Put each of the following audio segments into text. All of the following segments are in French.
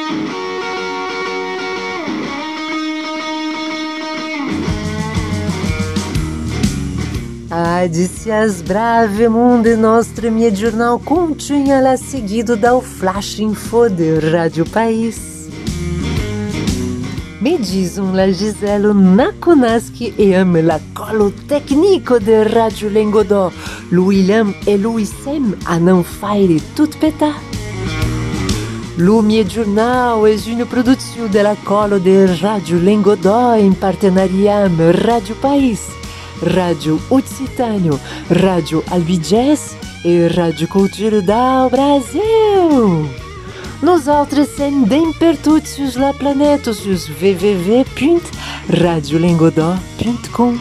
Dicias brave mundo nostro mie jornal continha lá seguido da o Flash Info de Rádio País. Me diz la Giselo Nakonaski e ame la colo técnico de Rádio Lengodó, lo William e Luisem a não faire tout peta. Lo mie jornal è una produzione della colo de Rádio Lengodó em partenariat amb Rádio País, Rádio Occitânio, Rádio Albigés e Rádio Cultura do Brasil. Nós outros sendem per tutti sus la planeta sus www.radiolengodó.com.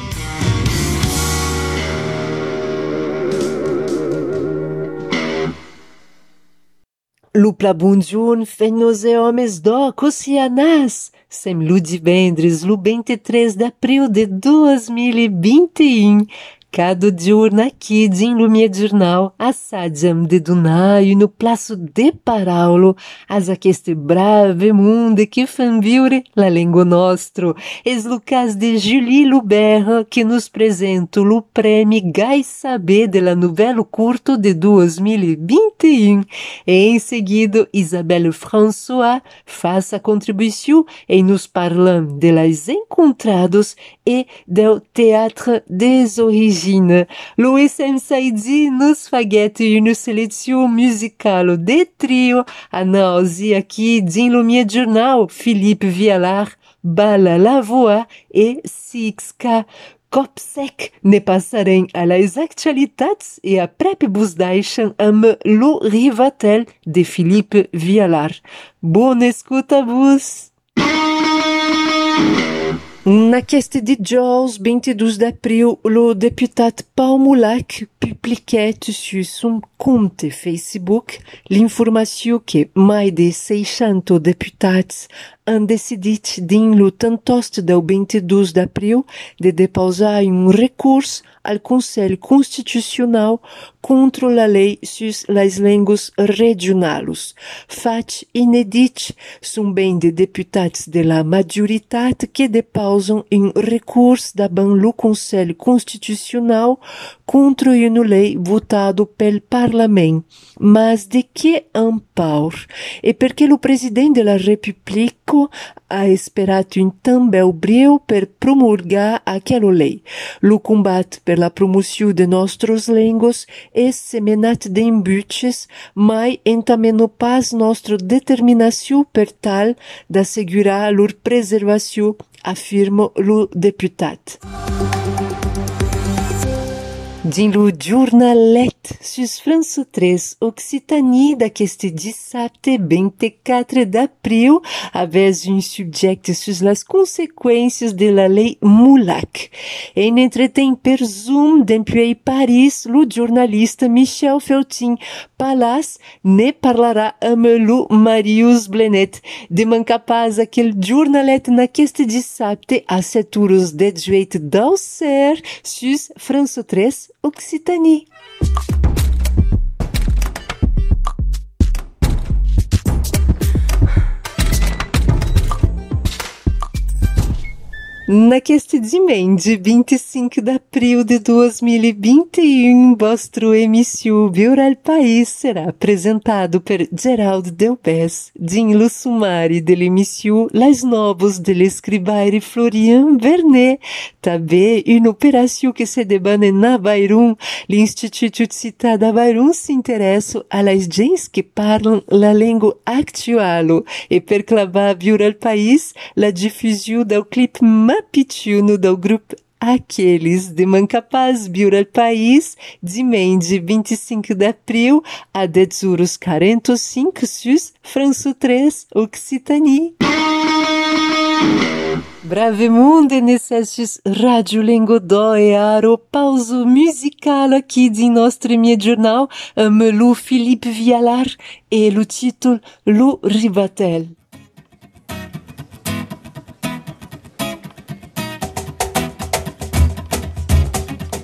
Lupla bunjun fenos e homens do cocianas. Sem ludivendres, lo 23 de abril de 2021. Cada giorno aqui no mio jornal assaggiam de donaio no plaço de Paraulo as aqueste brave mundo que fan viure la lingua nostro. Es lo cas de Julie Luberra que nos presenta o prêmio Gai Saber de la novela curto de 2021. E em seguida, Isabelle François faz a contribuição e nos parlam de las encontrados e do Teatro des Origines. Luis M. Saidi nos faguete uma seleção musical de trio a nós e aqui no meu jornal Philippe Vialar, Bala la Voix e 6K. Copsec ne passarem a las actualitats e a prep vos deixam amb Lo Rivatel de Philippe Vialar. Bona escuta vos! Naqueste dijous 22 d'abril, o deputat Pau Mulac publiquait sur son compte Facebook l'informació que mais de 600 deputats han decidit dins lo tantost del 22 d'abril de deposar un recurs al Consell Constitucional contra la lei sus las línguas regionalos. Faig inedit són ben de deputats de la majoritat que deposen un recurs davant lo Consell Constitucional contra una lei votado pel Parlament. Mas de que ampar? E perché lo Presidente della Repubblica ha esperat un temps bel breu per promulgar aquela lei. Lo combat per la promoció de nostres lengües és semenat d'embutxes, mai entameno pas nostra determinació per tal d'assegurar lor preservació, afirma lo deputat. Din lo jornalet sus França 3 Occitanie d'aqueste dissabte 24 d'abril avès un subjecte sus las consequências de la lei Mulac. En entretem per Zoom d'empuei Paris, lo jornalista Michel Feltin Palas ne parlarà amb lo Marius Blenet. Deman capaz aquel jornalet n'aqueste dissabte a 7 horas 18 d'Auxerre sus França 3 Occitanie. Naqueste dimanche 25 de abril de 2021, vostro emissão Viural País será apresentado por Geraldo Delbes, dinho sumário da emissão Las Novos de l'escrivaire Florian Vernet. Também uma operação que se debane na Bayrum, l'Instituto de Città da Bayrum se interessa a las gens que parlam la língua actual e per clavar Viural País la difusão do clipe Mapituno do grupo Aqueles de Mancapaz, Viural País, dimanche 25 de abril, a 10h45 sus França 3 Occitanie. Brave mundo necessis Rádio Lengodó e aro pausa musical aqui de nostro meu jornal, amb lo Philippe Vialar e lo título Lo Rivatel.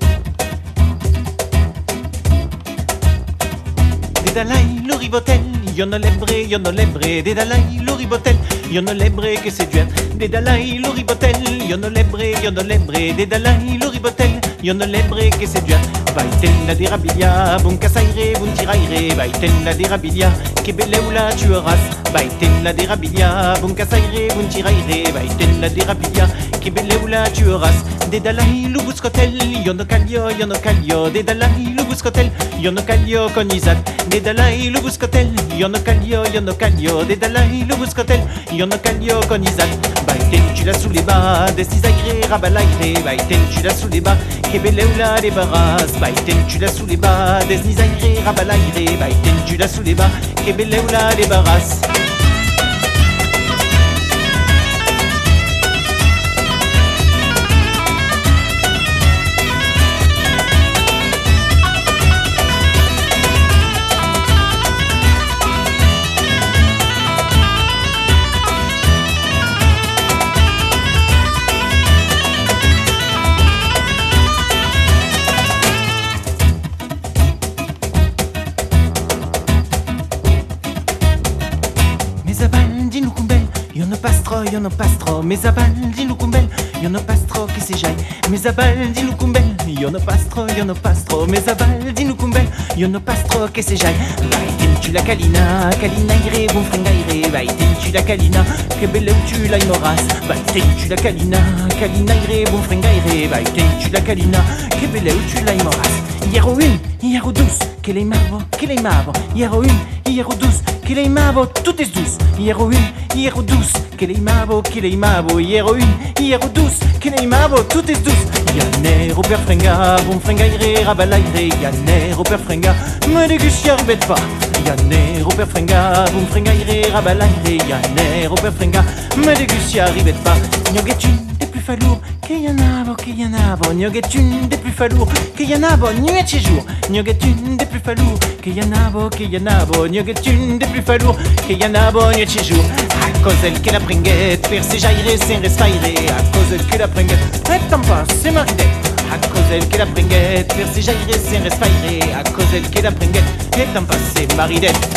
Dalai, lo Rivotel, io non lebre, de dalai lo ribotel, io non lebre che se giuer, de dalai lo ribotel, io non lebre, de dalai lo ribotel, io non lebre che se giuer, vai tella di rabiglia, bon casaire, bon tiraire, vai tella di rabiglia, che belleula tu auras, vai tella di rabiglia, bon casaire, bon tiraire, vai tella di rabiglia, che belleula tu auras, de dalai lo buscotel, io no caglio, de dalai lo buscotel, io no caglio con Isaac, de dalai lo buscotel, io no caglio, de dalai lo buscotel, io no caglio con Isaac, vai tu la sous les bas, des cisaire, rabalaire, vai tu la sous les bas, che belleula de barras, vai tu la sous les bas, des cisaire, rabalaire, vai tu la sous les bas, che belleula de barras. Io non pastro, mes abaldi lucumbel, io non pastro che se jai, mes abaldi lucumbel, io non pastro, mes abaldi lucumbel, io non pastro che se jai, vai tu la calina ire, bon fringaire, vai tu la calina, che belle tu la imoras, vai tu la calina ire, bon fringaire, vai tu la calina, che belle tu la imoras, hiero une, hiero dus, che le mavo, hiero une, hiero dus, che le mavo, tutte dus, hiero une, hiero dus, che le mavo, hiero une, hiero dus, che le mavo, tutte dus, Yanero per frenga, bon frengaire, rabalaire, Yanero per frenga, me dégustia bête pas, Yanero per frenga, bon frengaire, rabalaire, Yanero per frenga, me dégustia ribette pas, Niogetune des plus falourds, che yanavo, Niogetune des plus falourds, che yanavo, nuit et jour, Niogetune des plus falourds, che yanavo, Niogetune des plus falourds, che yanavo, nuit et jour, a cause elle che la pringuette, per se jaire, se respire, a cause elle che la pringuette, et t'en pas, c'est maridette, a cause elle che la pringuette, per se jaire, se respire, a cause elle che la pringuette, et t'en pas, c'est maridette.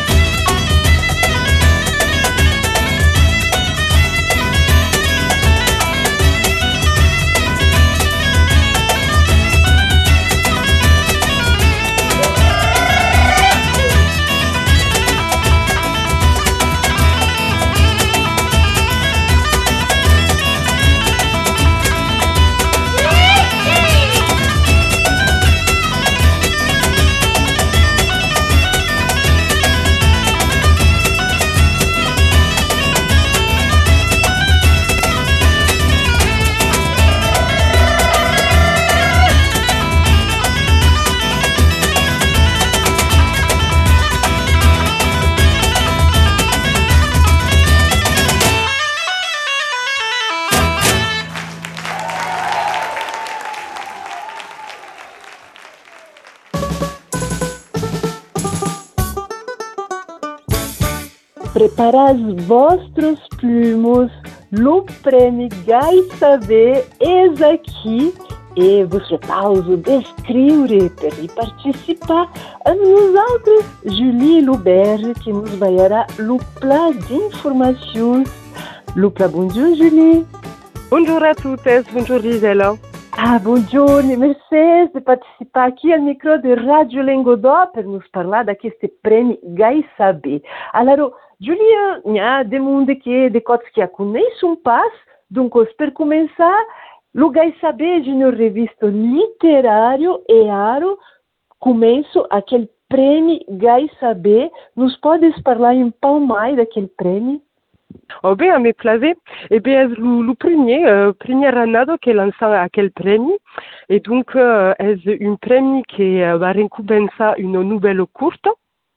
Preparai vostros plumos, no prêmio Gai Saber, eis aqui, e vos repauso de escrever para participar. Nos outros, Julie Luberge, que nos vai dar o plá de informações. Le plá, bonjour Julie. Bonjour à toutes, bonjour Gisela. Buongiorno, merci de participar aqui ao micro de Rádio Lengodó para nos falar deste prêmio Gai Saber. Alors, Julia, há de mundo de coisas que conhece pas, donc per começar, o Gai Saber de uma revista literário e aro, começo aquele prêmio Gai Saber. Nos podes falar pouco mais daquele prêmio? Oh bem, me plaisait. Eh bien, le premier annado que lança aquele prêmio, et donc é prêmio que va recompensar uma nouvelle courte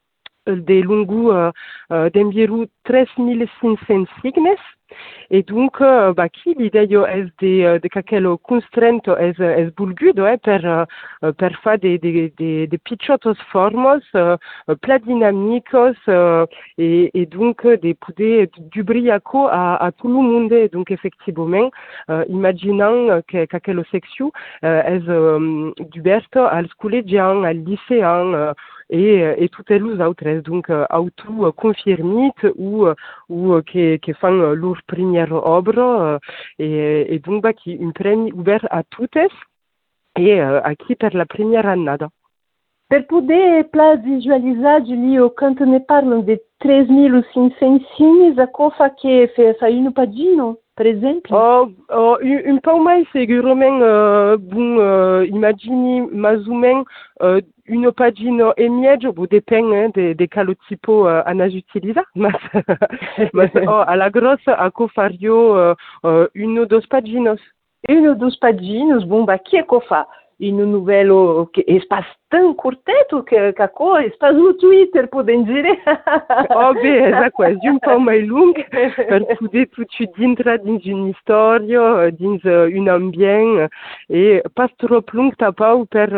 de longo d'environ 3.500 signes. Et donc, qui l'idée est de quel constraint est bulgudo per faire des pichotos formos, plat dynamicos, et donc de poder du briaco à tout le monde. Donc, effectivement, imaginant que quelle section est d'ouverto al collégian, al lycéen, et toutes les autres. Donc, auto confirmit ou qui font leur première œuvre et donc qui une premi ouvert à toutes et a qui per la première annada. Per poder visualizar, Giulio, quando ne parlam de 3.500 cines, a cofa que fez aí no Padino, per esempio? Un peu mais segurament, imagini mais ou menos une pagina e mezzo, depende de quel tipo anas utiliza, mas alla grossa a cofario une ou deux paginas. Une ou deux paginas, bom, que cofa? In un novello che è tão curteto che sta no Twitter, podem dire. Beh, esatto, è un po' mai lungo per poter tutto dintre dins una storia, dins un ambiente e pas trop lungo tapau per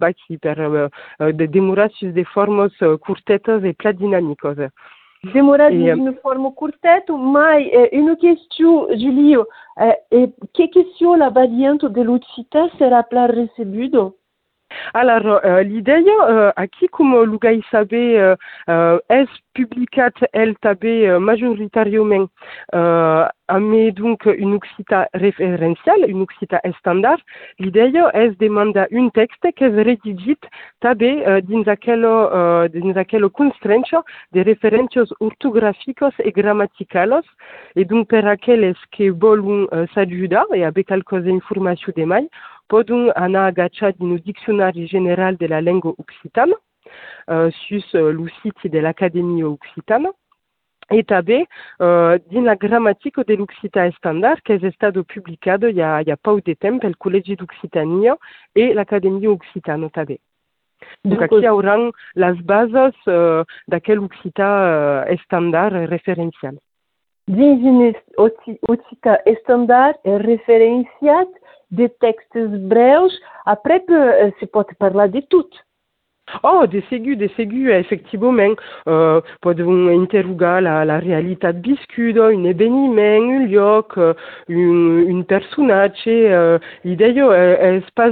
demorar sus de formas curtetas e pla dinamicos. Demorar de uma forma curteto, mas uma questão, Giulio, que questão la variante de l'Occità será pla recebudo? Alors, l'idée, qui comme Lugai sabe, est publicat el tabe majoritairement mais donc une Occità référentielle, une Occità standard. L'idée est demanda un texte qui est rédigé tabe dins aquello constrencho de referencios ortographiques et grammaticales et donc per aquelles que volun s'ajudar et avec quelques informations de mai podem anar agachar din o Diccionari General de la Lengua Occitana, sus lo site de l'Académie Occitana, et també din la grammatica de l'Occità standard, que è stato pubblicato il y a peu de temps pel Col·legi d'Occitania et l'Académie Occitana també. Donc aquí hauran les bases d'aquell Occità standard referencial. Dins un Occità standard referenciat de textos breus, après se pot parlar de tot. De segur, effectivament. Podem interrogar la realitat viscuda, un eveniment, un lloc, un personatge. L'idea és pas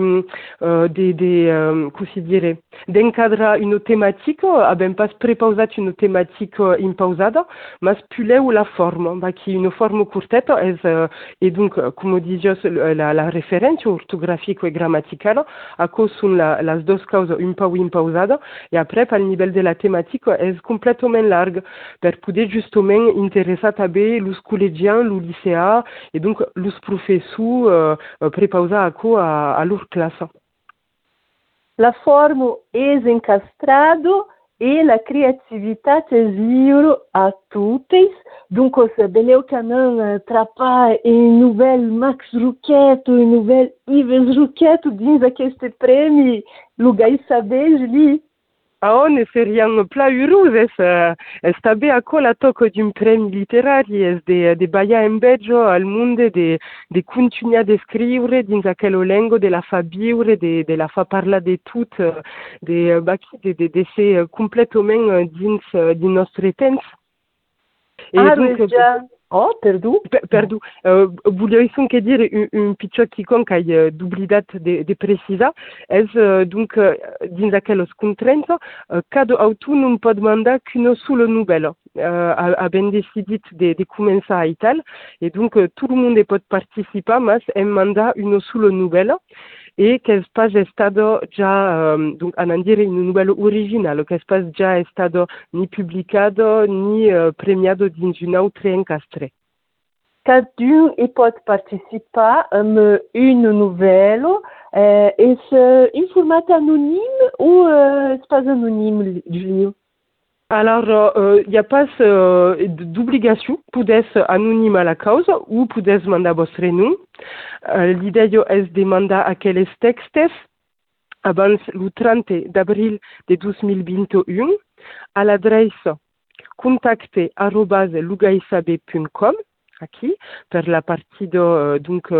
com si dire, d'encadrar una temàtica, avem pas prepausat una temàtica impausada, mas puleu la forma, qui una forma curteta et donc, com dius, la referència ortogràfica i gramaticala, acolo sunt les dues causes un peu impausada et après par le niveau de la thématique est complètement large per poder justement interessar també los collegians, los lycéens et donc los professors prepausar a leur classe. La forma é encastrado e la criativitat és lliure a totes. Donc, sabeu que não trapar un nouvel Max Roquette, un nouvel Yves Roquette dins aquest premi. Lugai saber, Julie? Ne seriam pla heureuses. És també acolo la toc d'un premi literari, és de baia en beggio al monde, de continuar d'escriure dins aquella lengua, de la fa viure, de la fa parlar de tot, de ser completament dins nostre temps. Perdó. Volia que dire un pitjor quiconque ai d'oblidat de precisar és donc dins aquelles contraintes cada autor non pot mandar qu'una sola novel·la. Havent decidit de començar i tal, et donc tout le monde pot participar, mas hem mandar una sola novel·la e que es pas estado già, donc a dire una novel·la originale, que es pas già estado ni publicado ni premiado dins un altre encastre. Cadun pot participar amb una novel·la. És un format anonyme ou és pas anonyme, Julio? Alors, il n'y a pas d'obligation. Podes anonyme a la causa ou podes mandar vostre nom. L'idea és de mandar aquells textos abans el 30 d'abril de 2021 a l'adreça contacte@lugaisabe.com aquí per la partie de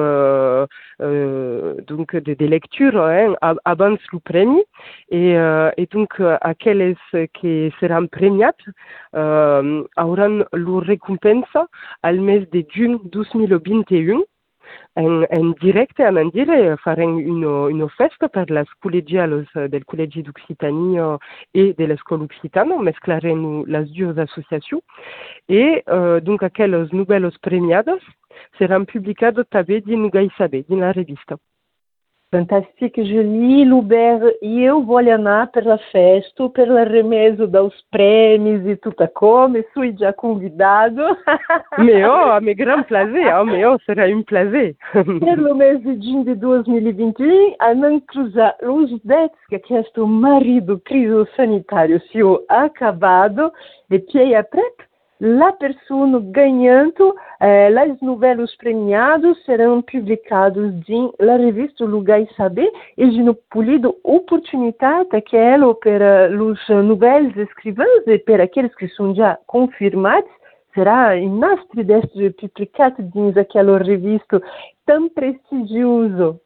lecture abans le premi et donc aquelles que seran premiats hauran la recompensa al mes de juny 2021 en directe e en dire farem una festa per les collegiales del Col·legi d'Occitania e de l'Escola Occitana, mesclarem les dues associacions e donc aquelles nouvelles premiades seran publicades també dins Gai Saber, dins la revista. Fantástico, Julie, Luber, e eu vou anar pela festa, pela remesa dos prêmios e tudo como, sou já convidado. Me gran prazer, será um prazer. Pelo mês de junho de 2021, a não cruzar os dedos que este marido crise sanitário se acabado, e puis après, la pessoa ganhando, as novelas premiadas serão publicadas na revista Lugar Saber e de no polido oportunidade aquela para os novelos escrivãos e para aqueles que são já confirmados será inastre deste publicado dentro daquela revista tão prestigioso.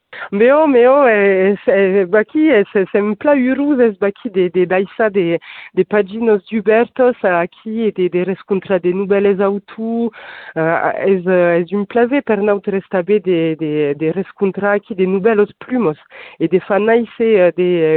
Baqui sem plauros baqui de baissa de páginas d'Hubertos aqui de rescontra de nouvelles autos é um prazer per noutros também de rescontra aqui de nouvelles plumes e de fanaise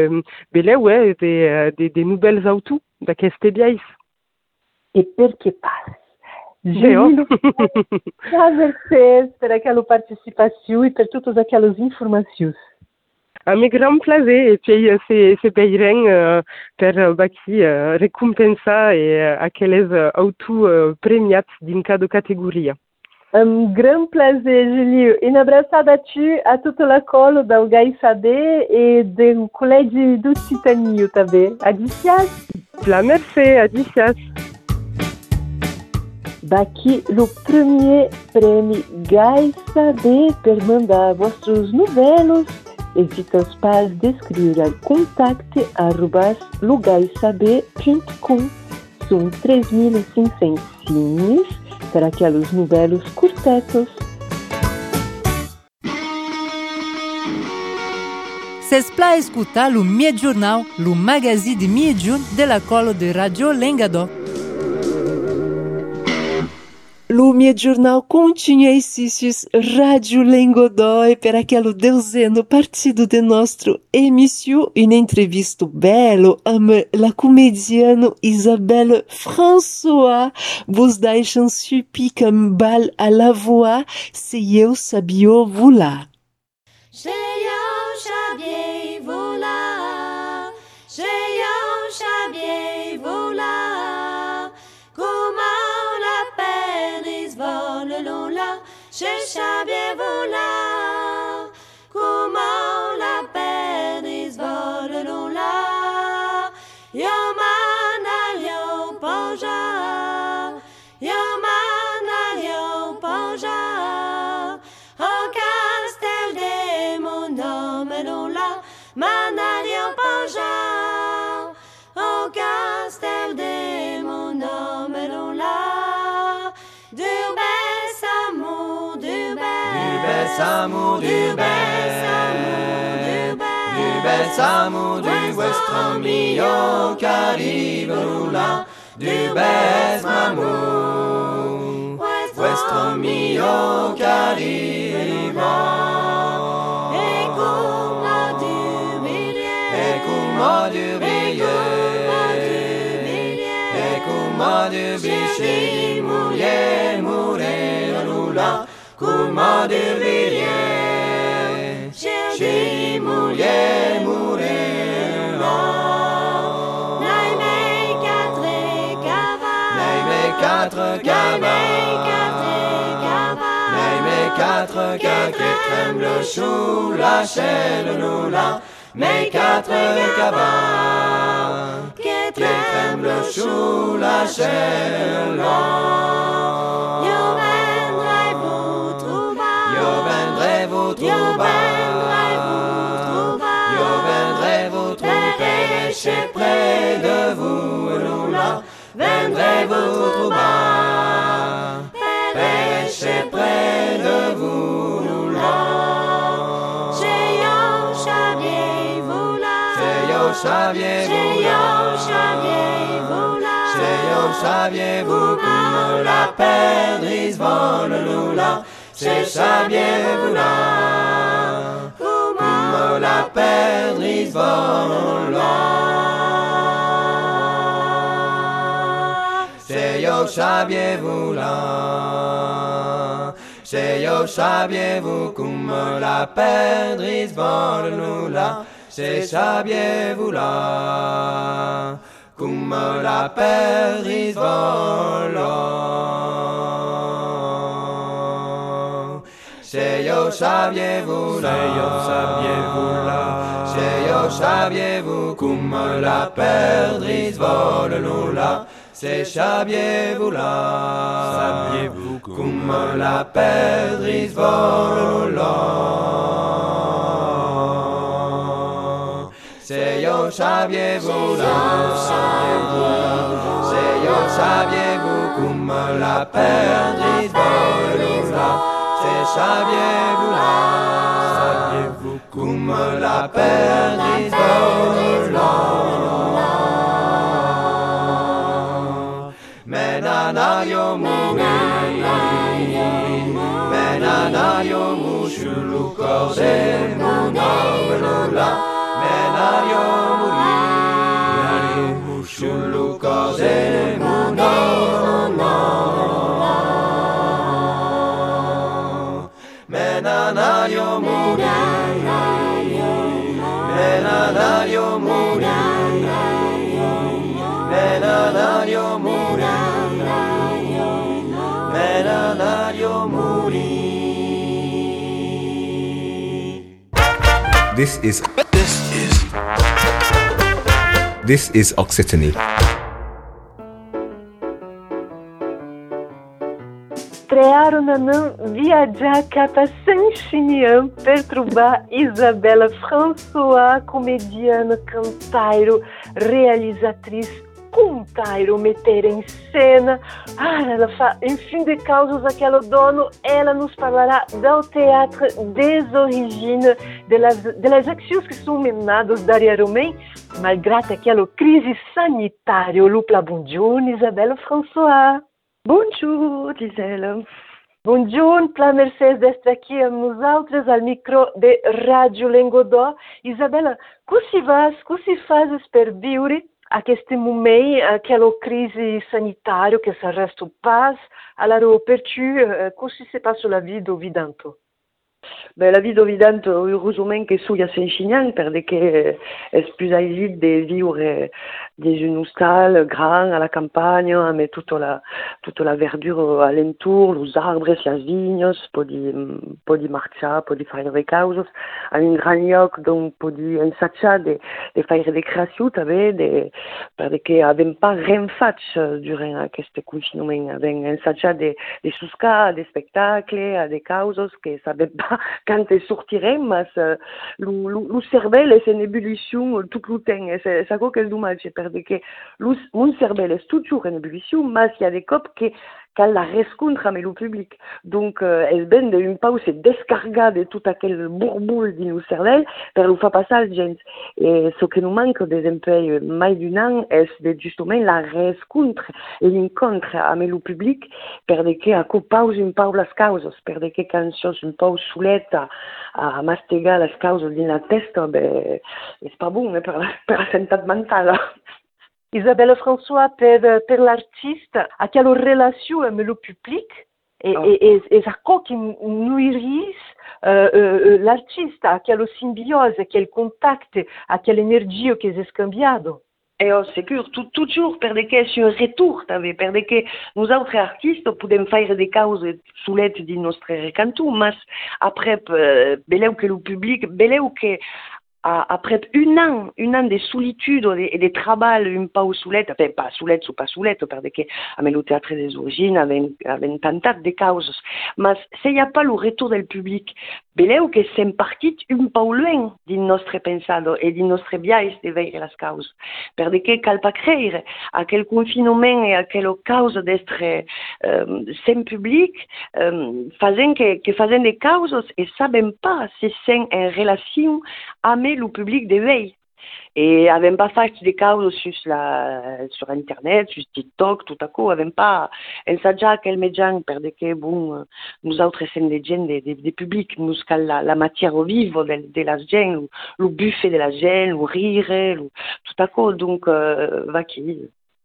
de nouvelles autos d'aqueste biais. E per que passa? Julie, agradecer por aquela participação e por todas aquelas informações. A meu gran prazer, e puis se veirem per aqui recompensar aqueles autos premiados em cada categoria. Um gran prazer, Julie. E um abraçado a ti, a toda a cola da Gai Saber e do Colégio do Occitania também. Adicias. La merci, adicias. Daqui o primeiro prêmio Gai Saber per mandar vossos novelos e fiquem paz de escrever ao contacte@lugaisaber.com. São 3.500 signes para aqueles novelos curtetos. Vocês podem escutar o Meu Jornal, o magazine de Miejun de la Colo de Radio Lengadó. O Meu Jornal continha exercícios Radio Lengodói para aquele deuseno partido de nosso emissão uma entrevista belo amb la comediana Isabelle François. Vos deixam supi comme bal à la voix se eu sabia volar. Se eu sabia volar, se eu sabia volar, como je savais voler, comment la pénis vole là. Yo manalio poja, yo manalio poja, au castel de mon homme là, manalio poja, au castel de mon homme là. Amour du bel amour du Western Mio qu'arrive là, du bel amour, Western Mio qu'arrive. Et comment du biche mourir là. Comment deviner, j'ai mourir là. N'aille mes quatre cavales qui tremblent sous la chaîne là. Mes quatre cavales qui tremblent sous la chaîne là. Je viendrai vous trouver chez près de vous, là. Viendrai vous trouver, chez près de vous, là. J'ai un chavier, vous là. J'ai un chavier, vous, comme la perdrix vole, là. se sabievula, come la perdris vola. Se io sabievula, se io sabievu come la perdris vola, se sabievula, come la perdris vola. Se io sabievu, se io sabievu come la perdris vola, se sabievu come la perdris vola. Se io sabievu, se io sabievu come la perdris vola, se sabievu come la perdris vola. Menanayo mu shulu kose munawela. Menario muri shulu kose munawela. Menanayo muri Menanayo muri Menanayo muri Menanayo muri. This is Occitanie. Estrearam-na viajar para Saint-Chinian, perturbar Isabela François, comediana, cantairo, realizatriz, contairo, meter em cena. Ela faz, em fim de causas, aquele dono, ela nos falará do teatro des origines, das ações que são menadas d'Aria Romain, malgré aquela crise sanitária. Lupla bonjour, Isabela François. Bonjour, Gisela. Bonjour, pela Mercedes d'estar aqui nos outros ao micro de Rádio Lengodó. Isabela, como se faz per viure a este momento, aquela crise sanitária que se resta paz? Alors, per tu, como se passa la vie d'Ovidanto? Ben, la vie d'Ovidanto, heureusement que sous Saint-Chinian, parce que c'est plus agile de vivre dans une stalle grande à la campagne, avec toute la verdure alentour, les arbres, les vignes, pour marcher, pour faire des causes, à un grand lieu, donc pour ensaggiare de faire des créations, parce que n'avons pas rien fait durant ce confinement, avons ensaggiare des choses, des spectacles, des causes que savaient pas quand elles sortiraient, mais le cerveau est en ébullition tout le temps. C'est ça que c'est dommage, parce que mon cerveau est toujours en ébullition, mais il y a des copes qui la rencontre avec le public. Donc, elle vient d'une pause descarga de tout aquel bourboule de nos cerveaux pour nous faire passer aux gens. Et ce qui nous manque des peu mai d'un an, c'est justement la rencontre et l'encontre avec le public, pour que à coup pause une pause les causes, pour que quand je une pause soulette à mastiger les causes dans la tête, ben, c'est pas bon pour la santé mentale. Isabela François, per l'artiste, quelle relation avec le public et ça qui nourrit l'artiste, quelle symbiose, quel contact, quelle énergie qui est scambiado. Et c'est sûr, toujours per de que c'est un retour, parce que nous autres artistes pouvons faire des causes soulettes de notre recanto, mais après, beleu que le public, beleu que après un an de solitude et de travail, une pause soulette, enfin pas soulette ou pas soulette, parce que avec le théâtre des origines, avec tant de causes, mais s'il n'y a pas le retour du public, beleu que c'est parti un peu loin de notre pensado et de notre biais de veiller les causes, parce que cal pas créer à quel confinement et à quelle cause d'être sans public, faisant des causes et savent pas si c'est en relation avec le public de veille. E avem pas fatto des causes sur internet, sur TikTok, tout à coup, avem pas ensaggiat quel median perché bon, nous autres sem de gent de public, nous cal la matière au vivre de la gent, le buffet de la gent, le rire, tout à coup, donc va qui.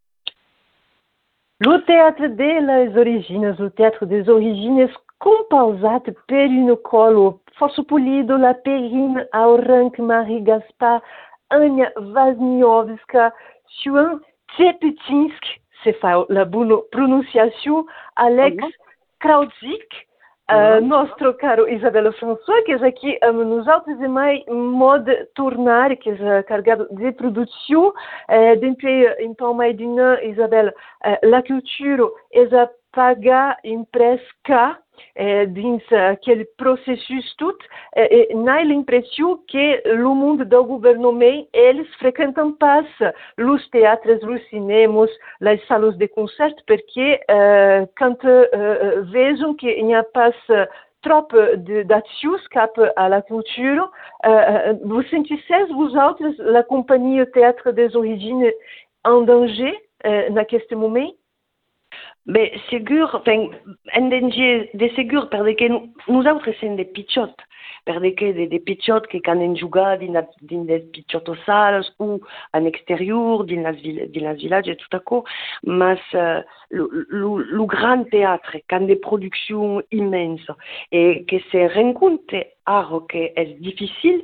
O teatro das origens, o teatro das origens compausat per un colo força polido la Perrine Auranc Marie Gaspar Ania Wazniowska Xuan Tchepetinsk, c'est fa la bonne prononciation, Alex Krautzik, nostro caro Isabella François, que já aqui nos autos e mais mode tornar, que já carregado de produção, depuis então mais d'une Isabella, la culture é já paga impresca dins aquele processus tout, n'a l'impression que le monde do gouvernement, eles frequentam pas os teatros, os cinemas, as salas de concert, porque quand vejam que il n'y a pas trop d'actions cap à la culture, vous sentissez, vous autres, la compagnie Théâtre des Origines en danger naqueste moment? Ben, segur, enfin, en danger, de segur, perquè nosaltres som de pitjot, perquè de pitjot que quan hem jugat dins des pitjotos sales o en exterior, dins les villages et tout à coup, mas le grand théâtre, quand des productions immenses, et que se rencontre alors que c'est difficile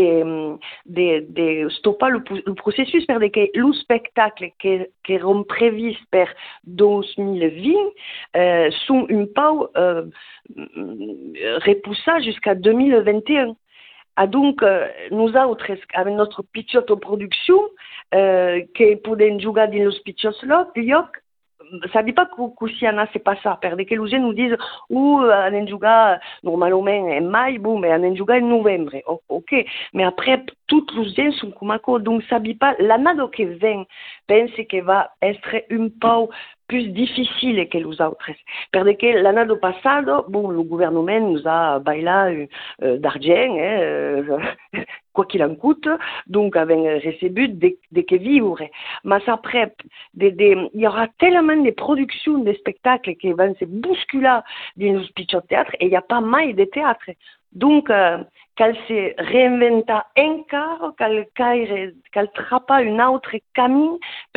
de stopper le processus parce que le spectacle qui est prévu pour 2020 sont un peu repoussés jusqu'à 2021. Et donc, nous autres, avec notre pitchot de production, qui pouvons jouer dans les pitchots là, ça ne dit pas que si on a c'est pas ça, parce que les gens nous disent on en joue normalement en mai, bon, mais on en joue en novembre, ok, mais après toutes les gens sont comme ça, donc ça ne dit pas l'année qui vient, pense que va être un peu plus difficile que les autres, parce que l'année passée, bon, le gouvernement nous a bailé d'argent, quoi qu'il en coûte, donc avec reçu de que vivre. Mais après, il y aura tellement de productions de spectacles qui vont se bousculer dans le pitchot théâtre et il n'y a pas mal de théâtre. Donc, qu'elle se réinvente encore, qu'elle trappe un autre camin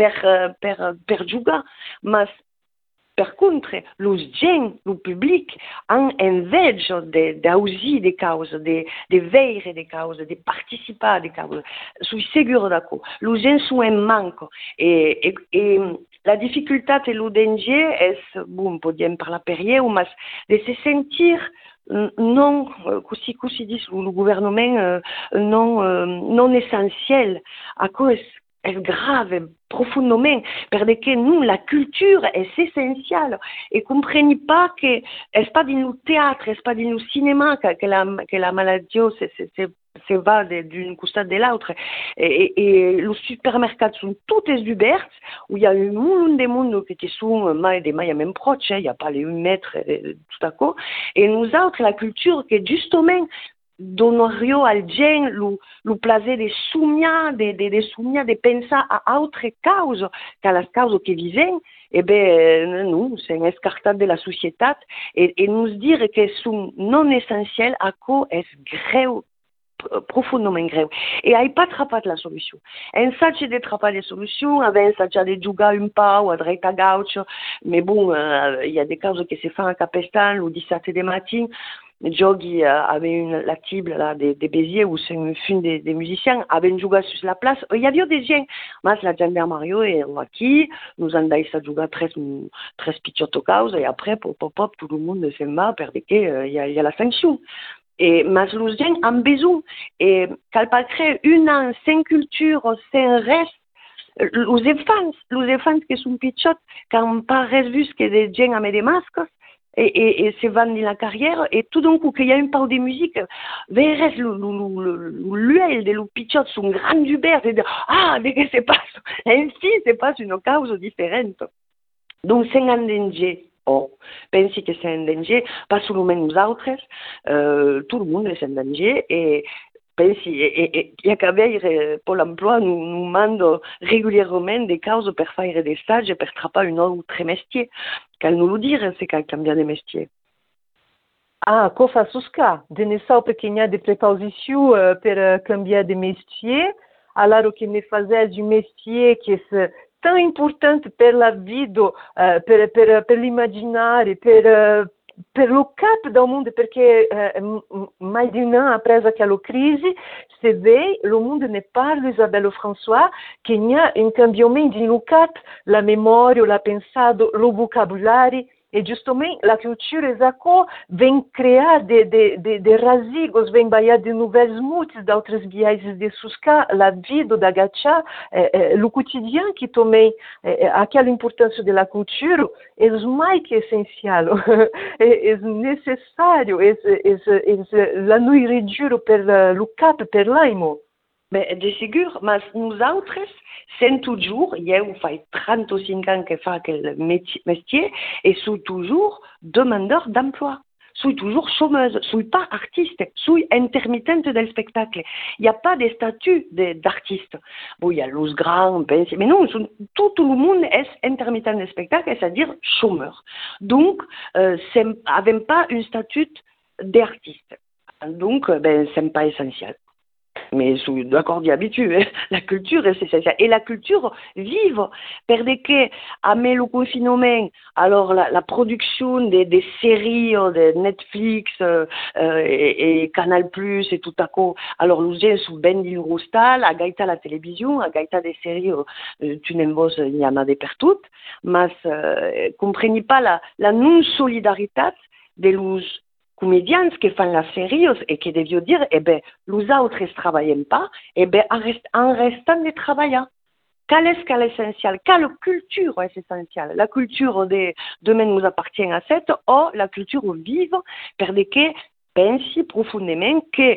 pour jouer. Mais par contre, les gens, le public, ont envie d'oser des causes, de veiller des causes, de participer à des causes. Je suis sûre d'accord. Les gens sont en manque. Et la difficulté et le danger est, bon, on peut dire par la période, mais de se sentir non, comme dit le gouvernement, non essentiel à cause est grave, profondément, parce que nous, la culture est essentielle. Et comprenez pas que c'est pas dans le théâtre, c'est pas dans le cinéma que la maladie se va d'une costade de l'autre. Et les supermercats sont tous ouverts, où il y a un monde de monde qui sont des mailles même proches, il n'y a pas les 1 mètre tout à coup. Et nous autres, la culture qui est justement donnerio al gent le plaisir de somiar, de pensar a autres causes qu'à les causes que vivem, eh ben, nous, c'est escartat de la société et nous dire que sont non essentiels à cause est greu, profondément greu. Et il n'y a pas de la solution. Un sache de trapper les solutions, avec un sache de jouer un peu ou à droite à gauche, mais bon, il y a des causes qui se font à Capestan le 17 de matin. Jogi avait la table là, des Béziers où c'est une fin des musiciens, avait joué sur la place. Il y avait des gens. Mais la gendarmerie est là, nous avons dit ça jouer très pitchoto cause et après, pop, tout le monde se met parce qu'il y a la sanction. Et mais les gens ont besoin. Et quand on crée une an sans culture, sans reste, les enfants qui sont pitchots, quand on pas vu que des gens avec des masques, et se vendent dans la carrière, et tout d'un coup, qu'il y a une part de musique, verres l'huile de l'opitchot sont grandes ouvertes, et dès que c'est pas, ainsi, c'est pas une cause différente. Donc, c'est un danger. Pense que c'est un danger, pas seulement nous autres, tout le monde est un danger, et pensi, e qu'avere Pôle emploi nous manda régulièrement des causes per faire des stages per trapar un autre métier. Qu'elle nous le dire, c'est qu'elle cambia de métier. Ah, co fa susca, de ne sau pequena de preposição per cambiar de métier, alors que ne fazes un métier qui est tão importante per la vida, per l'imaginaire, per lo cap do mundo, perché mais d'un an après aquela crise, se vê, le monde ne parle, Isabelle François, que il y a un cambiamento no cap, la memória, la pensado, lo vocabulario, e justamente la cultura exaco vem criar de razigos, vem baiar de nouvelles muts, d'autres biaises de susca, la vida da gacha, o quotidiano que também, aquela importância de la cultura, é mais que essencial, é necessário, é la nourriture per lo cap, per l'aimo. Ben, de segur, mas nosaltres, sem toujours, eu faz 35 ans que fa aquel métier, et suis toujours demandeur d'emploi. Suis toujours chômeuse, suis pas artiste, suis intermittente del spectacle. Il n'y a pas de statut d'artiste. Bon, il y a los grands, mais non, tout le monde est intermittent del spectacle, c'est-à-dire chômeur. Donc, n'avons pas un statut d'artiste. Donc, ben, c'est pas essentiel. Mais je suis d'accord d'y habituer. La culture, c'est essentiel. Et la culture vive. Parce que, avec le confinement, alors la production des séries de Netflix et Canal+, et tout à coup, alors nous gens sont ben d'Ilrostal, à gaïta la télévision, à gaïta des séries, tu n'aimes pas, il y en a des partout, mais comprenez pas la non-solidarité des los comédiens qui font la série et qui devions dire, eh ben, nous autres ne travaillons pas, eh ben, en restant de travailler. Quel est l'essentiel? Quelle culture est essentielle? La culture de demain nous appartient à cette, ou la culture vive, parce que pense profondément que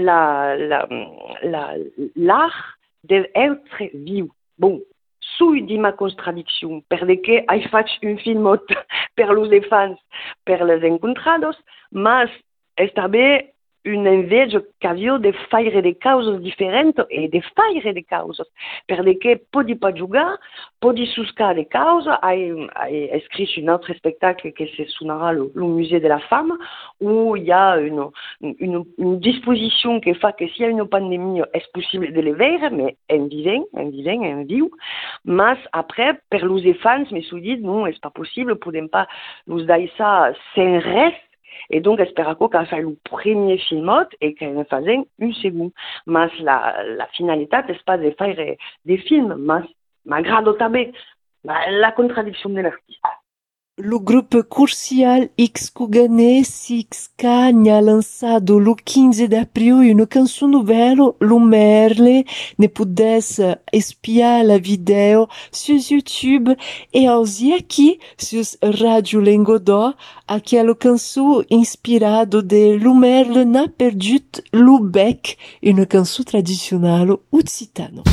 l'art doit être vivant. Bon. Sous di ma contradiction, parce que je fais un film per los fans, per les encontrados, mas estabe une enveja qu'avio de faire des causes différentes et de faire des causes. Parce que podi pas jugar, podi suscar des causes, j'ai écrit un autre spectacle qui se sonnera le musée de la femme, où il y a une disposition qui fait que s'il y a une pandémie, est possible de les voir, mais en vivant, mais après, per los fans, me suis dit, non, c'est pas possible, podem pas nous dire ça sans reste. Et donc, j'espère qu'elle fait le premier film et qu'elle fasse un second. Mais la finalité, n'est pas de faire des films, mais m'agrade aussi la contradiction de l'artiste. O grupo Curcial X Cuganês 6K ha lançado no 15 de abril uma canção novela, o Merle, ne pudesse espiar a video sur YouTube e aussi aqui sur Radio Lengodó, aquela canção inspirada de Lo Merle n'a perdu lo bec, uma canção tradicional occitano.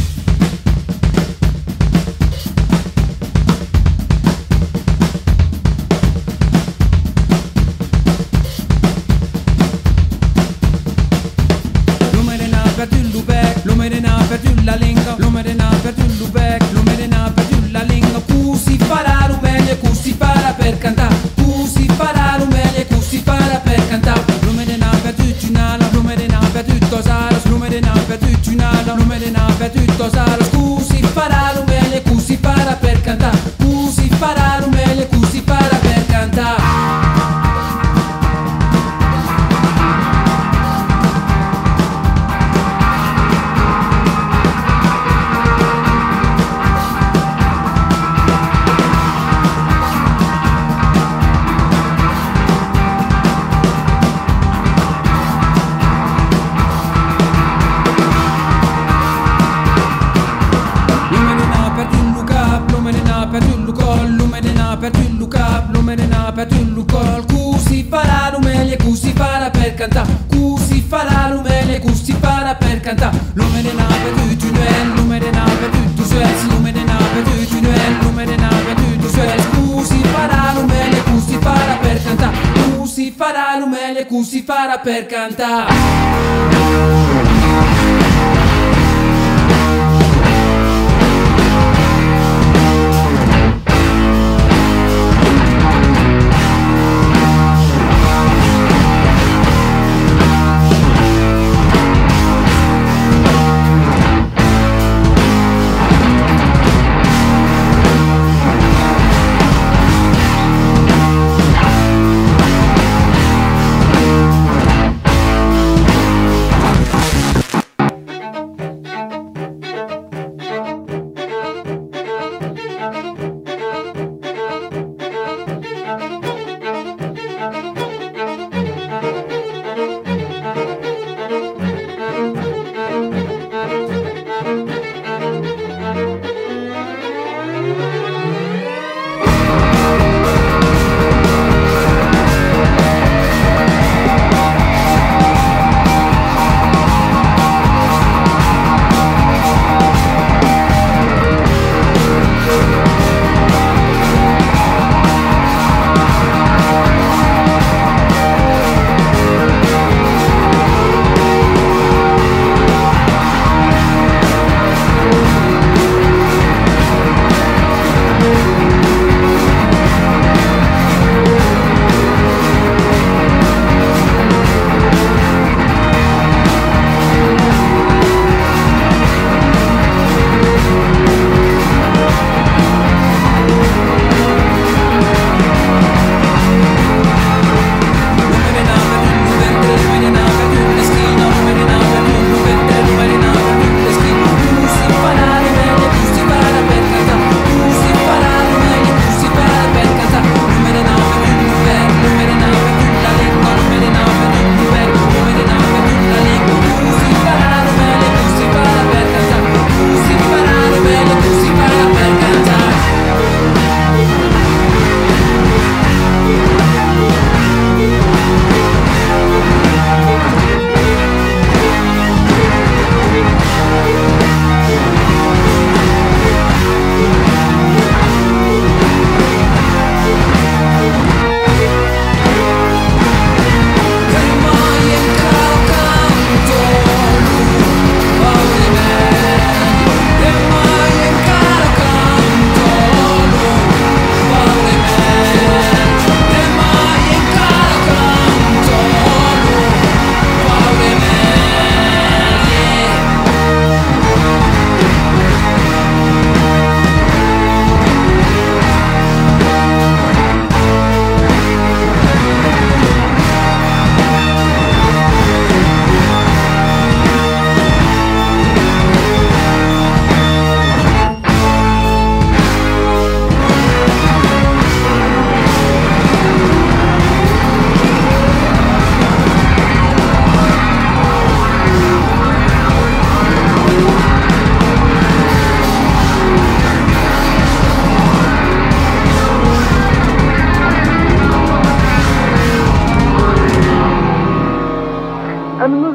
L'uomo n'a perdu la lingua, l'uomo n'a perdu il bec, l'uomo n'a perdu la lingua. Così farà lo meglio, così farà per cantare. Così farà lo meglio, così farà per cantare. L'uomo n'a perdu tunala, l'uomo n'a perdu tosalas, l'uomo n'a perdu tunala, l'uomo n'a perdu tosalas. Così farà lo meglio, così farà per cantare. Così farà lo meglio, così farà per cantare. Così farà lo meglio, così farà per cantare. Così farà lo meglio, così farà per cantare. L'uomo n'a perdu tu Noël, l'uomo n'a perdu tu Suez, l'uomo n'a perdu tu Noël, l'uomo n'a perdu tu Suez. Così farà lo meglio, così farà per cantare. Così farà lo meglio, così farà per cantare.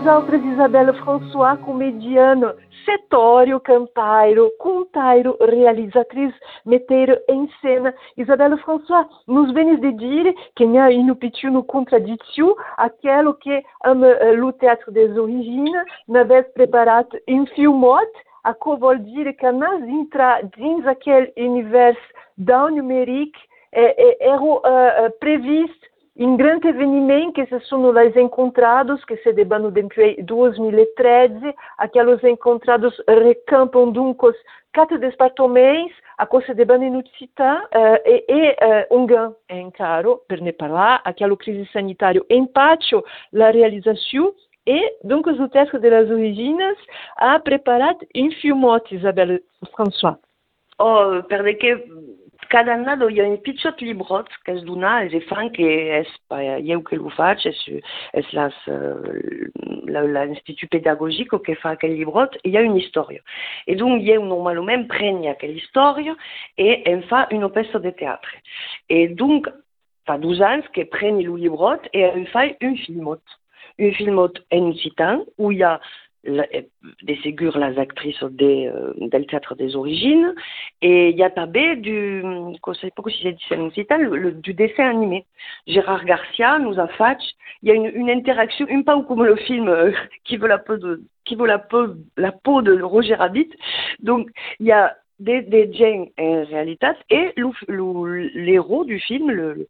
altres Isabelle François, comediano, Settório Campeiro, contairo, realizatriz, meteiro em cena. Isabelle François, nos venis de dire que há no pitiu no contradição aquilo que o Teatro des Origines n'avait preparat filmot, a co vol dire que nós entra dins aquele universo da numérique era previsto um grande evenimento que se sono os encontrados que se debano depuis 2013, aqueles encontrados recampam duncos 4 departamentos, a co se debano in Occità gan encaro, per ne parlar, aquela crise sanitária empacho la realização e donc o Teatro das Origines a preparat un filmot, Isabelle François. Oh, per de que cada anno hi ha un pitjot librot que es dona als fan que és eu que lo faig, és l'Institut Pedagògic que fa aquell librot, i hi ha una història. I donc eu normalment prenia aquella història i em fa una peça de teatre. I donc fa 2 anys que preni el librot i em fa un filmot. Un filmot en occitan où il y a des figures les actrices del Théâtre des Origines et il y a tabé du, je ne sais pas si c'est dit en occitan, du dessin animé. Gérard Garcia nous a fait, il y a une interaction, un peu comme le film qui veut la peau de Roger Rabbit. Donc il y a des gens en réalité et l'héros du film,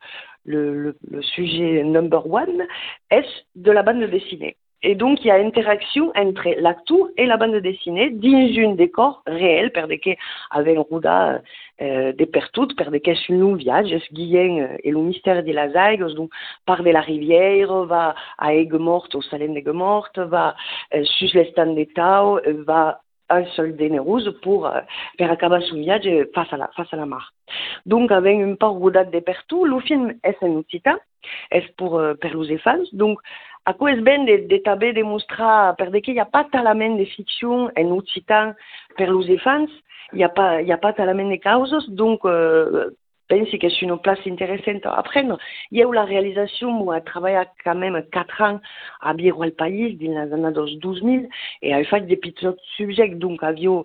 le sujet number 1 est de la bande dessinée. Et donc, il y a interaction entre l'acteur et la bande dessinée dans un décor réel, per de que avec Ruda de pertot, per de que c'est un viatge, es guien et le mystère de las aigües, donc part de la rivière, va à Aigues-Mortes, au Salem d'Aigues-Mortes, va sur l'estang de Tau, va un seul d'éneruse pour acabar son viatge face à la mar. Donc, avec une part Ruda de pertot, le film est en occitan, est pour les enfants, donc a quoi est ben de taber démontrer per de qu'il n'y a pas tellement de fiction en occitan per les enfants, il y a pas tellement de causes, donc pense que c'est une place intéressante à apprendre. Il y a eu la réalisation, moi, j'ai travaillé quand même 4 ans à Biro al País, dans les années 2000, et j'ai fait des petits subjets, donc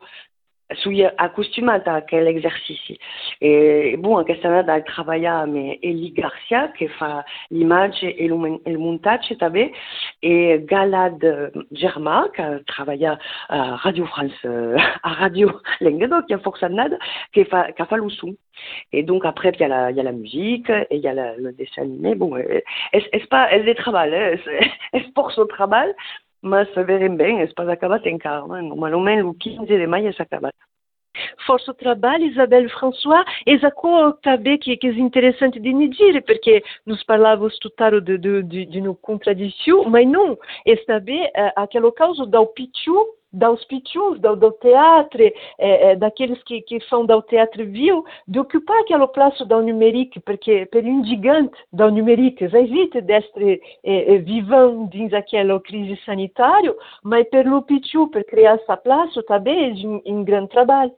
suis acostumada a aquel exercici. Et bon, aquesta annada he treballat amb Eli Garcia, que fa l'imatge i el muntatge també, i Galad Germà, que treballa a Radio France, a Radio Languedoc, qui a força annada, que fa le son. Et donc après, il y a la musique, et il y a le dessin animé. Bon, c'est pas, elle est travail, c'est pour son travail, mas verem ben, és pas acabat encara. Normalment, el 15 de maio és acabat. Força trabalho, Isabelle François, e a coisa também que é interessante de me dizer, porque nós falávamos tudo de uma contradição, mas não, é também aquela causa do pitchu, dos pitchus, do teatro, daqueles que são do teatro viu, de ocupar aquela place do numérique, porque per um gigante do numérique, já evita d'être vivant dans aquela crise sanitária, mas per lo pitchu, per criar essa place, também é um grande trabalho.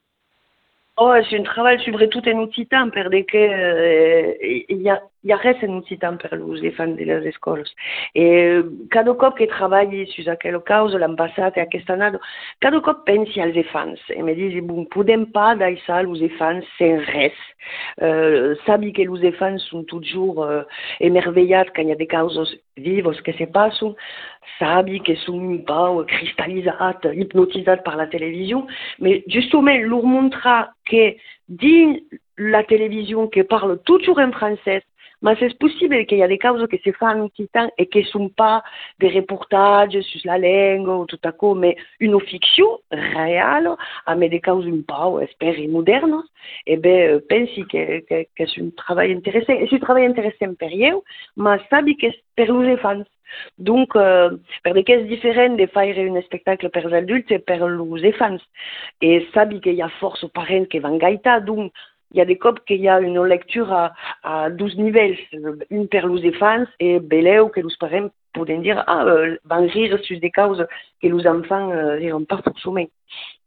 Oh, c'est un travail surtout en occitan, per de que il y a res en occitan per les fans de les escoles. Et cada cop que treballi sur aquella causa, l'any passat i aquesta annada, cada cop pensi als fans e me dic, bon, podem pas deixar els fans sen res. Sabi que els fans són toujours emerveillats quan hi ha des causes vives que se passen, sabi que són un peu cristal·litzats, hypnotisats par la télévision, mais justement leur montrer que dans la télévision qui parle toujours en français, mais c'est possible qu'il y a des causes qui se font en occitan et qui ne sont pas des reportages sur la langue ou tout à coup, mais une fiction réelle, avec des causes un peu, espère, modernes. Et bien, pense que c'est un travail intéressant. Et c'est un travail intéressant pour eux, mais sabi que c'est pour les enfants. Donc, per des cases différents de faire un spectacle pour les adultes et pour les enfants. Et sabi qu'il y a force aux parents qui vont gaita, donc il y a des cops qu'il y a une lecture à 12 niveaux, une pour les enfants et beleu que les parents peuvent dire vont rire sur des causes que les enfants ne riront pas forcément.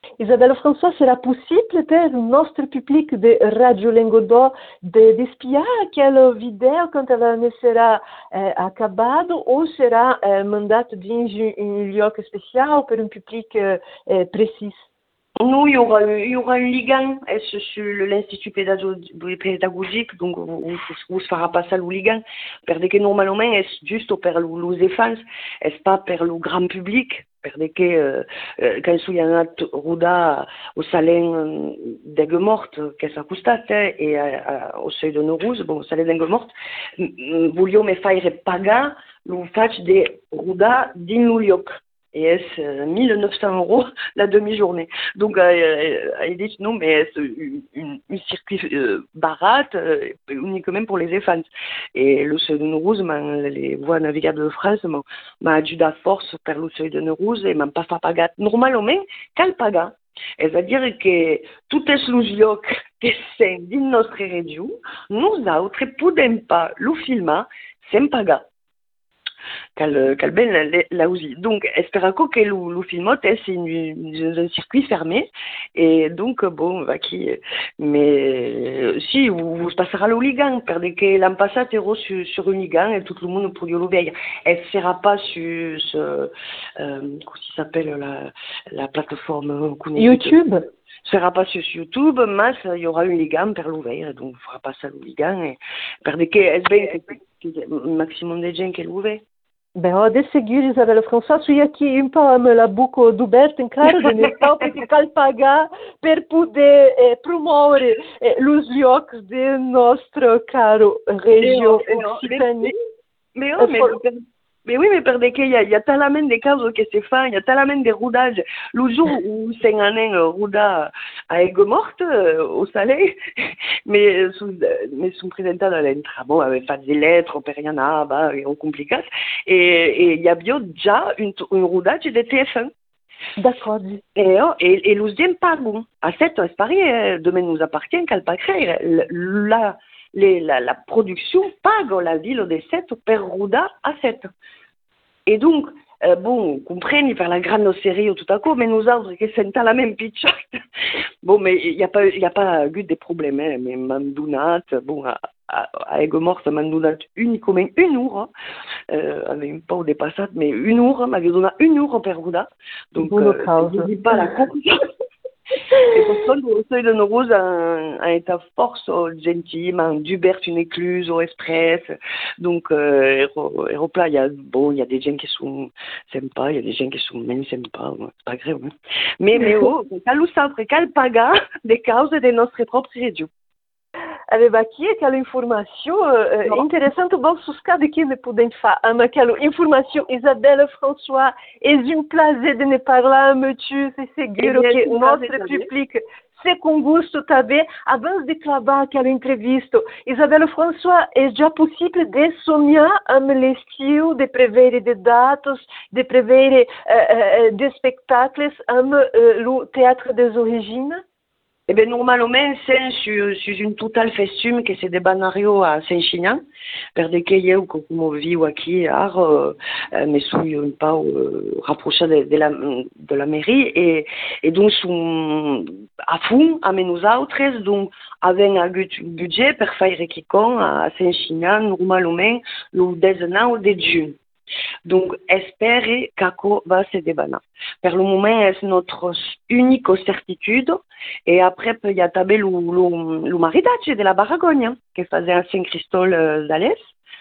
Isabelle François, será possível ter o nosso public de Radio Lengodó de espiar aquela vidéo quando ela será acabado ou será mandato de um lieu spécial pour un public précis? Nous, il y aura une Ligue 1 sur l'Institut pédagogique, donc vous fera pas ça le Ligue 1, parce que normalement, est juste pour les enfants, est pas pour le grand public, parce que quand il y a Ruda au Salin d'Aigues-Mortes, qu'elle s'accostate, et au Seuil de Neurouze, bon, au Salin d'Aigues-Mortes, voulions me faire pagar le fait de Ruda d'Inouliok. Et c'est 1 900 € la demi-journée. Donc, elle dit non, mais c'est une circuit barate, unique même pour les enfants. Et le Seuil de Neurouze, les voies navigables de France, m'a ajouté à force pour le Seuil de Neurouze et m'a pas fait pagar. Normalement, qu'elle paga. C'est-à-dire que toutes les lieux qui sont dans notre région, nous autres, ne pouvons pas le filmer sans pagar. Qu'elle ben la aussi. Donc, espérons que le film c'est un circuit fermé et donc bon mais si vous passera le Ligue 1 parce que l'an passé sur une Ligue 1 et tout le monde pourrait le voir. Elle sera pas sur comment s'appelle la plateforme YouTube. Sera pas sur YouTube, mais il y aura une Ligue 1 pour l'ouvrir, donc il fera pas ça le Ligue 1 et parce que est bien maximum de gens qui l'ouvrent. Ben, de seguir, Isabelle François, suis aqui me la boucle d'ouverte em cara de Natal, porque cal pagar per poder promover os lieux de notre caro région Occitanie. Mais oui, mais parce qu'il y a tellement de causes qui se font, il y a tellement de roudages. Le jour où c'est un rouda à Aigues-Mortes, au Salé, mais son présentant dans l'entramo avait fait des lettres, per rien bah, et compliqué. Et il y a bien déjà une roudage de TF1. D'accord. Et nous n'aimons pas bon. À cette, c'est pareil, demain nous appartient qu'elle pas créer. La production pague la ville de 7 per Ruda à 7. Et donc, bon, comprenez, faire la grande série tout à coup, mais nous autres, que c'est à la même pitch. Bon, mais il n'y a pas eu de problème, hein, mais Mandounat, bon, à Aigues-Mortes, Mandounat uniquement 1 heure, avec pas au dépassat, mais 1 heure, m'avait donné 1 heure per Ruda. Donc, je ne dis pas la conclusion. Et pour ça, le Seuil de Neurouze a été force gentil, d'Hubert une écluse au Express. Donc, il y a des gens qui sont sympas, il y a des gens qui sont même sympas, c'est pas grave. Hein. Mais quand nous savons qu'elle paga des causes de notre propre région. Aveva aqui aquela informação interessante, bom, os casos que me podem falar, aquela informação, Isabelle François, é um prazer de me falar, monsieur, c'est seguro que notre public, c'est com gosto também, avant de acabar aquela entrevista, Isabelle François, é já possível de sonhar l'estiu, de prever de datas, de prever de spectacles no Théâtre des Origines? Eh bien, normalement, c'est sur une totale festume que c'est des banario à Saint-Chinian, per de que eu como viu aqui me suis pas rapproché de la mairie et donc sont à fond à nous autres donc avec un budget per faire quiconque à Saint-Chinian normalement le 19 de juin. Donc, espérer qu'Aco va se débanner. Pour le moment, c'est notre unique certitude. Et après, il y a le mariage de la Baragogne, qui faisait à Saint-Christol d'Alès.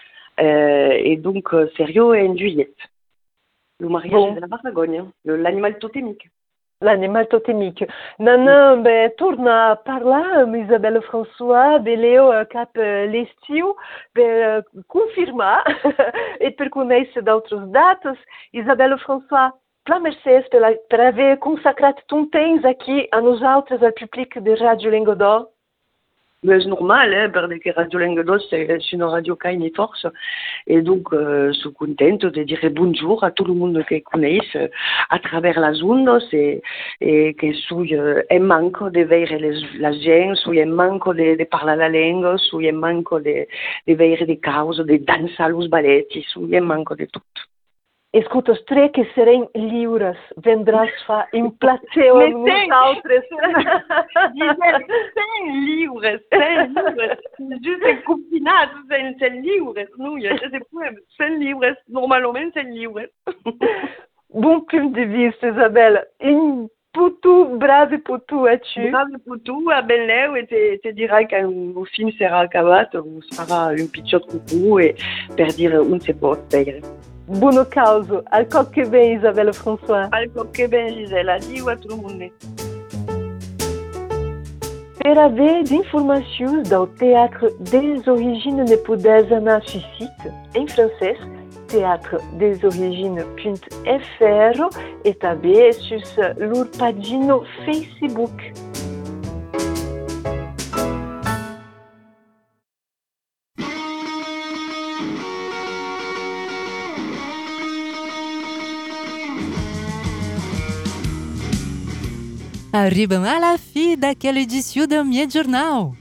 Et donc, sérieux et en juillet. Le mariage de la Baragogne, l'animal totémique. L'animal totémique. Nana, torna a parlar amb Isabelle François, beleu cap l'estiu, per confirmar e per conèixer d'altres dates. Isabelle François, pla mercès per haver consacrat ton temps aqui a nosaltres, al public de Radio Lengodó. Mais c'est normal, hein, parce que Radio Lengodó, c'est une radio qui a une force. Et donc, je suis contente de dire bonjour à tout le monde qui connaît à travers la zone. Et que je suis un manque de voir la gente, je suis un manque de parler la langue, je suis un manque de voir des causes, de danser les ballets, je suis un manque de tout. Escuta, os três que serem livres, vendràs fa un plateu Mais amb nosaltres. Gisèle, c'est libre, juste un copinat, c'est libre. Non, il y a des poèmes, c'est libre, normalement c'est libre. Bon punt de vista, Isabelle. Un putu, brave putu ets-tu? Brave putu, a Benleu, et te dirai quand le film sera acabat, on se fera un pitchot coucou et per dire on se pot perdre. Bono causo. Al cop que ben, Isabelle François. Al cop que ben, Gisèle, adieu à tout le monde. Per haver d'informacions del Teatre des Origines ne podeu anar sur site, en francès, teatredesoriginesfr et també sur leur pagina Facebook. Arribam à la fi daquela edição do meu jornal.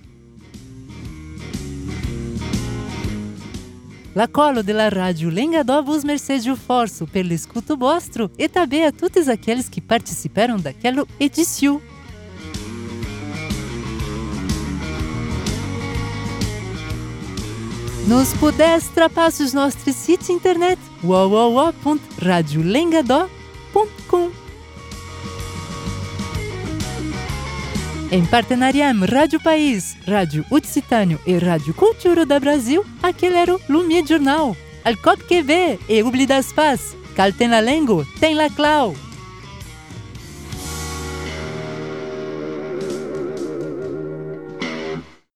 La colo de la Rádio Lengadó vos mercedes o forço pelo escuto vostro e também a todos aqueles que participaram daquela edição. Nos podés trapassar os nossos sites internet www.radiolengadó.com. Em partenariat amb Rádio País, Rádio Occitânio e Rádio Cultura do Brasil, aquele era o Lumière Jornal. Al cop que ve e oblidas pas, cal tem la lengo, tem la clau.